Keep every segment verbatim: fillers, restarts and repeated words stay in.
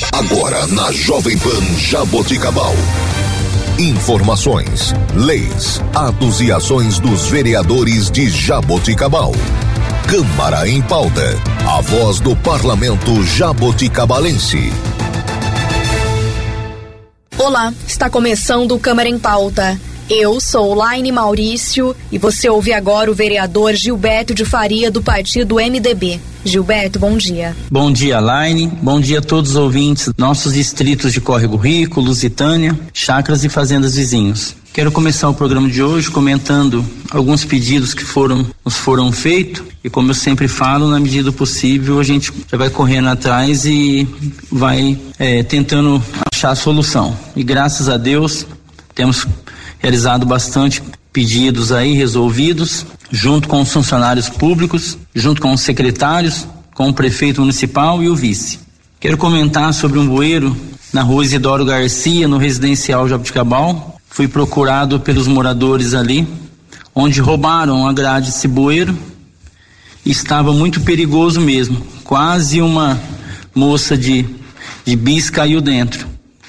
Agora na Jovem Pan Jaboticabal. Informações, leis, atos e ações dos vereadores de Jaboticabal. Câmara em Pauta. A voz do parlamento jaboticabalense. Olá, está começando o Câmara em Pauta. Eu sou Laine Maurício e você ouve agora o vereador Gilberto de Faria do partido M D B. Gilberto, bom dia. Bom dia, Laine. Bom dia a todos os ouvintes, nossos distritos de Córrego Rico, Lusitânia, Chácaras e Fazendas vizinhos. Quero começar o programa de hoje comentando alguns pedidos que foram, nos foram feitos e, como eu sempre falo, na medida do possível a gente já vai correndo atrás e vai é, tentando achar a solução. E graças a Deus temos realizado bastante pedidos aí resolvidos, junto com os funcionários públicos, junto com os secretários, com o prefeito municipal e o vice. Quero comentar sobre um bueiro na rua Isidoro Garcia, no residencial Jaboticabal. Fui procurado pelos moradores ali, onde roubaram a grade desse bueiro. Estava muito perigoso mesmo, quase uma moça de, de bis caiu dentro.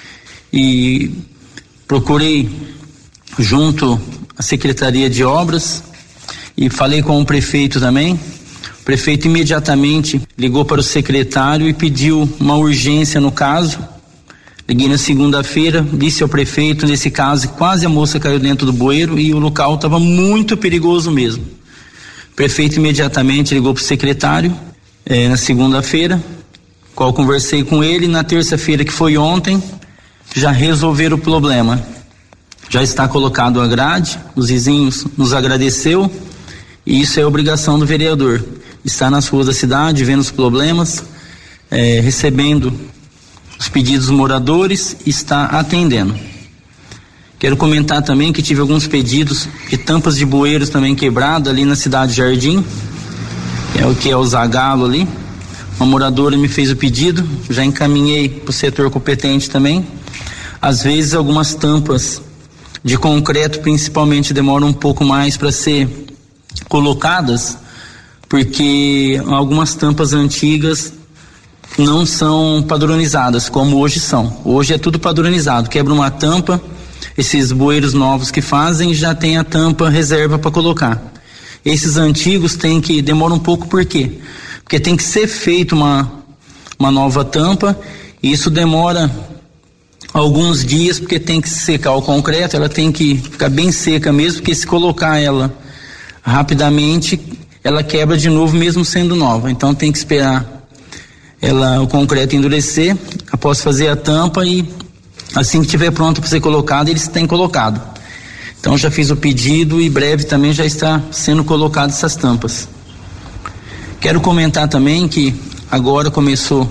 E procurei junto à Secretaria de Obras e falei com o prefeito também. O prefeito imediatamente ligou para o secretário e pediu uma urgência no caso. Liguei na segunda-feira, disse ao prefeito, nesse caso, quase a moça caiu dentro do bueiro e o local estava muito perigoso mesmo. O prefeito imediatamente ligou para o secretário eh, na segunda-feira, qual conversei com ele. Na terça-feira, que foi ontem, já resolveram o problema. Já está colocado a grade, os vizinhos nos agradeceu e isso é obrigação do vereador. Está nas ruas da cidade, vendo os problemas, eh, recebendo os pedidos dos moradores, está atendendo. Quero comentar também que tive alguns pedidos de tampas de bueiros também quebradas ali na cidade Jardim, é o que é o Zagalo ali. Uma moradora me fez o pedido, já encaminhei para o setor competente também. Às vezes algumas tampas de concreto principalmente demoram um pouco mais para ser colocadas, porque algumas tampas antigas não são padronizadas como hoje são. Hoje é tudo padronizado, quebra uma tampa, esses bueiros novos que fazem já tem a tampa reserva para colocar. Esses antigos tem que demora um pouco, por quê? Porque tem que ser feita uma uma nova tampa e isso demora alguns dias, porque tem que secar o concreto, ela tem que ficar bem seca mesmo, porque se colocar ela rapidamente, ela quebra de novo mesmo sendo nova. Então tem que esperar ela, o concreto endurecer, após fazer a tampa e assim que estiver pronto para ser colocado, eles têm colocado. Então já fiz o pedido e breve também já está sendo colocado essas tampas. Quero comentar também que agora começou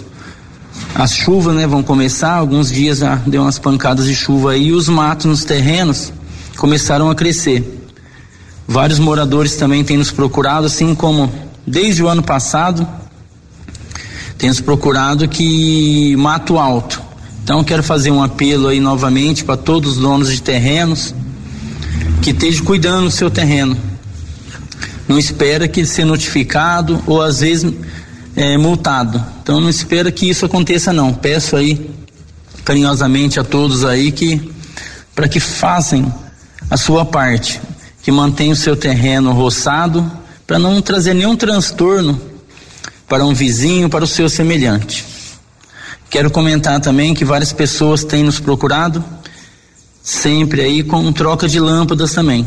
as chuvas, né? Vão começar, alguns dias já deu umas pancadas de chuva aí e os matos nos terrenos começaram a crescer. Vários moradores também têm nos procurado, assim como desde o ano passado temos procurado que mato alto. Então quero fazer um apelo aí novamente para todos os donos de terrenos que estejam cuidando do seu terreno. Não espera que ser notificado ou às vezes é, multado. Então não espera que isso aconteça não. Peço aí carinhosamente a todos aí que para que façam a sua parte, que mantenham o seu terreno roçado para não trazer nenhum transtorno para um vizinho, para o seu semelhante. Quero comentar também que várias pessoas têm nos procurado, sempre aí com troca de lâmpadas também.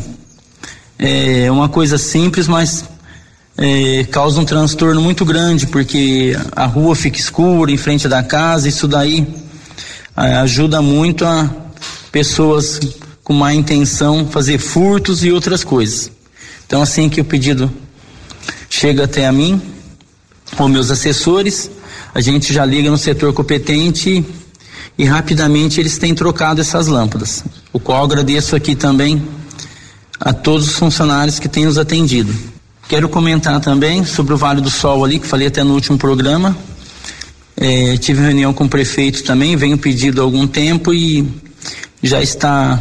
É uma coisa simples, mas é, causa um transtorno muito grande, porque a rua fica escura em frente da casa, isso daí é, ajuda muito a pessoas com má intenção fazer furtos e outras coisas. Então assim que o pedido chega até a mim, com meus assessores, a gente já liga no setor competente e, e rapidamente eles têm trocado essas lâmpadas, o qual agradeço aqui também a todos os funcionários que têm nos atendido. Quero comentar também sobre o Vale do Sol ali, que falei até no último programa. É, tive reunião com o prefeito também, venho pedido há algum tempo e já está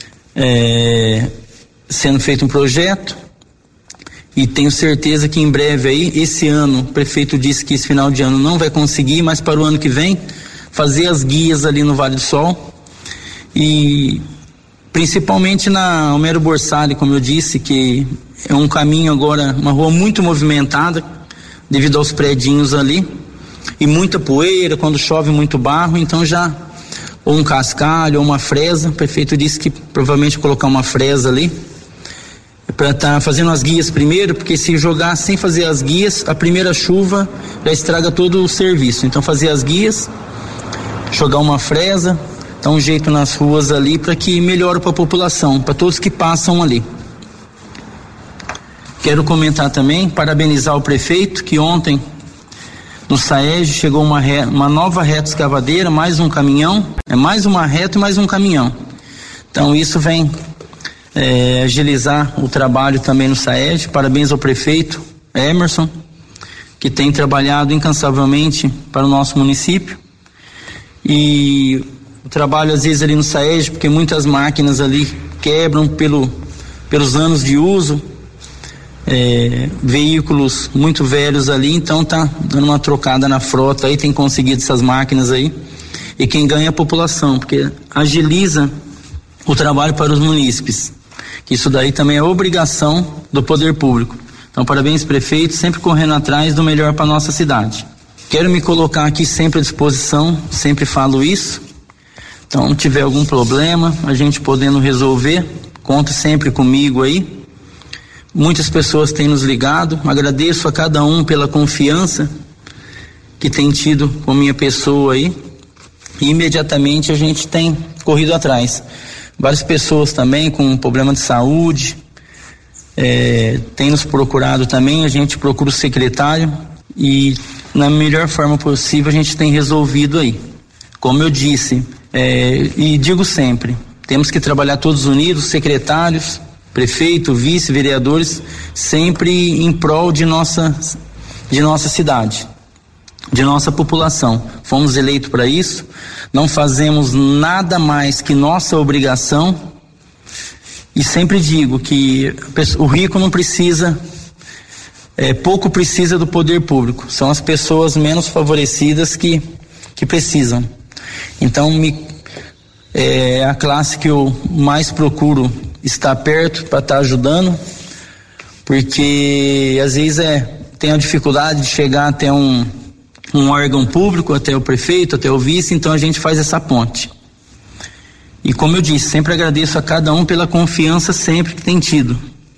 é, sendo feito um projeto. E tenho certeza que em breve aí, esse ano, o prefeito disse que esse final de ano não vai conseguir, mas para o ano que vem, fazer as guias ali no Vale do Sol e principalmente na Homero Borsari, como eu disse, que é um caminho agora, uma rua muito movimentada devido aos predinhos ali e muita poeira, quando chove muito barro, então já ou um cascalho ou uma fresa, o prefeito disse que provavelmente colocar uma fresa ali para estar tá fazendo as guias primeiro, porque se jogar sem fazer as guias, a primeira chuva já estraga todo o serviço. Então fazer as guias, jogar uma fresa, dar um jeito nas ruas ali para que melhore para a população, para todos que passam ali. Quero comentar também, parabenizar o prefeito que ontem no SAEG chegou uma, re, uma nova reta escavadeira, mais um caminhão, é mais uma reta e mais um caminhão. Então isso vem É, agilizar o trabalho também no SAEG. Parabéns ao prefeito Emerson, que tem trabalhado incansavelmente para o nosso município. E o trabalho às vezes ali no SAEG, porque muitas máquinas ali quebram pelo, pelos anos de uso, é, veículos muito velhos ali, então tá dando uma trocada na frota aí, tem conseguido essas máquinas aí, e quem ganha é a população, porque agiliza o trabalho para os munícipes. Que isso daí também é obrigação do poder público. Então, parabéns, prefeito, sempre correndo atrás do melhor para nossa cidade. Quero me colocar aqui sempre à disposição, sempre falo isso. Então, se tiver algum problema, a gente podendo resolver, conta sempre comigo aí. Muitas pessoas têm nos ligado, agradeço a cada um pela confiança que tem tido com minha pessoa aí. E imediatamente a gente tem corrido atrás. Várias pessoas também com problema de saúde é, têm nos procurado também, a gente procura o secretário e na melhor forma possível a gente tem resolvido aí. Como eu disse, é, e digo sempre, temos que trabalhar todos unidos, secretários, prefeito, vice, vereadores, sempre em prol de nossa, de nossa cidade, de nossa população. Fomos eleitos para isso, não fazemos nada mais que nossa obrigação e sempre digo que o rico não precisa, é, pouco precisa do poder público, são as pessoas menos favorecidas que, que precisam. Então me, é a classe que eu mais procuro estar perto para estar ajudando, porque às vezes é, tem a dificuldade de chegar até um um órgão público, até o prefeito, até o vice, então a gente faz essa ponte. E como eu disse, sempre agradeço a cada um pela confiança sempre que tem tido.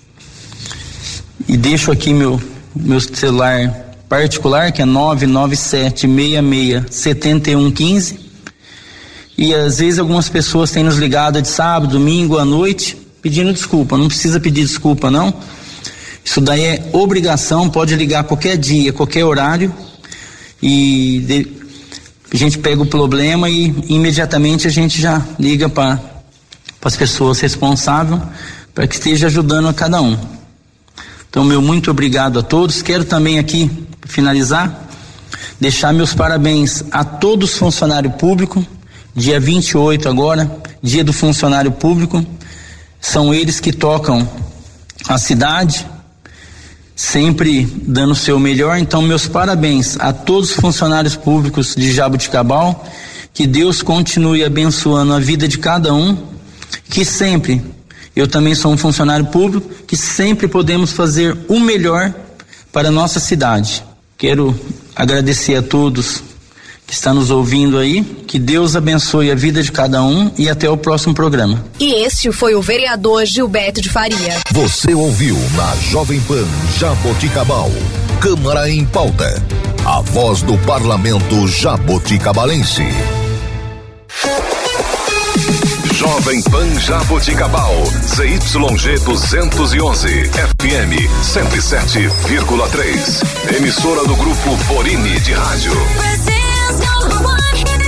E deixo aqui meu, meu celular particular, que é nove nove sete, seis seis, sete um um cinco. E às vezes algumas pessoas têm nos ligado de sábado, domingo, à noite, pedindo desculpa. Não precisa pedir desculpa, não. Isso daí é obrigação, pode ligar qualquer dia, qualquer horário, e de, a gente pega o problema e imediatamente a gente já liga para as pessoas responsáveis para que esteja ajudando a cada um. Então, meu muito obrigado a todos. Quero também aqui, para finalizar, deixar meus parabéns a todos os funcionários públicos. Dia vinte e oito agora, dia do funcionário público. São eles que tocam a cidade, sempre dando o seu melhor. Então, meus parabéns a todos os funcionários públicos de Jaboticabal, que Deus continue abençoando a vida de cada um, que sempre, eu também sou um funcionário público, que sempre podemos fazer o melhor para a nossa cidade. Quero agradecer a todos que está nos ouvindo aí, que Deus abençoe a vida de cada um e até o próximo programa. E este foi o vereador Gilberto de Faria. Você ouviu na Jovem Pan Jaboticabal, Câmara em Pauta, a voz do parlamento jaboticabalense. Jovem Pan Jaboticabal, Z Y G duzentos e onze, F M cento e sete vírgula três, emissora do grupo Borini de Rádio. Number one.